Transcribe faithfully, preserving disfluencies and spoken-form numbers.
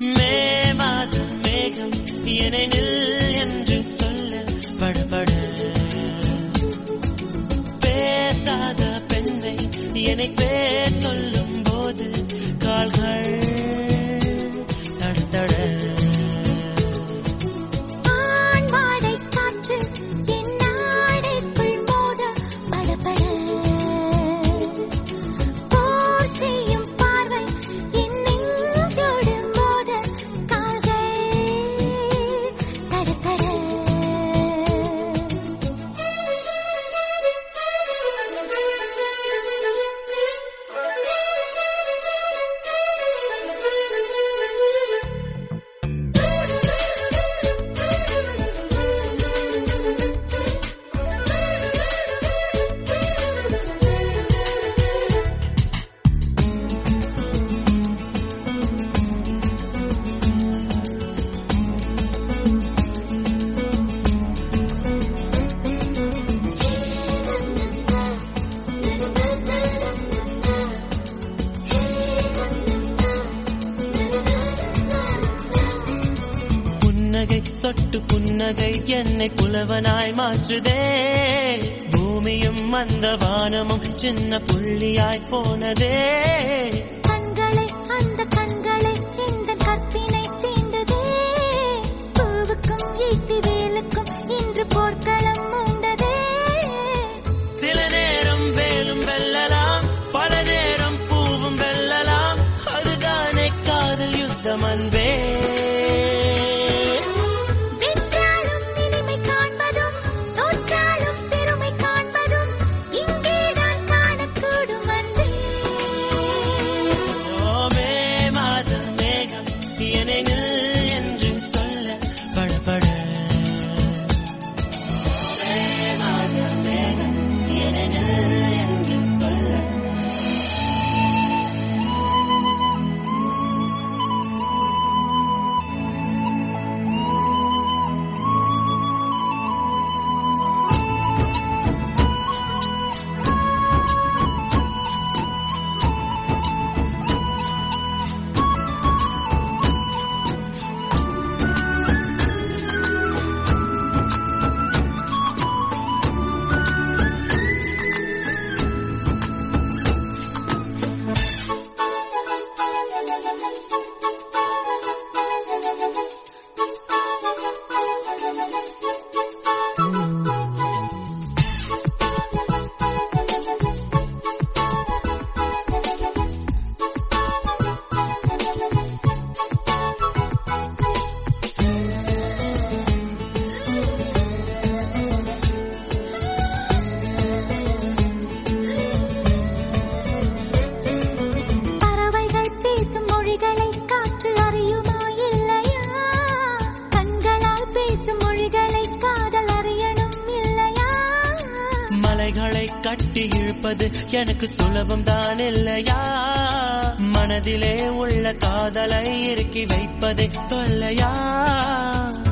மே மாத மேகம் என்னை நில் என்று சொல்ல படபட பேசாத பெண்ணை என்னை பேர் சொல்லும் போது கால்கள் தடதட சொட்டு புன்னகை என்னை புலவனாய் மாற்றுதே பூமியும் அந்த வானமும் சின்ன புள்ளியாய் போனதே கண்களை அந்த கண்களை இந்த கற்பினை தீண்டுதே பூவுக்கும் ஈட்டி வேலுக்கும் இன்று போர்க்களம் உண்டதே சில நேரம் வேலும் வெல்லலாம் பல நேரம் பூவும் வெல்லலாம் அதுதானே காதல் யுத்தம் அன்பே கட்டி இழுப்பது எனக்கு சுலபம் தான் இல்லையா மனதிலே உள்ள காதலை இறுக்கி வைப்பதே தொல்லையா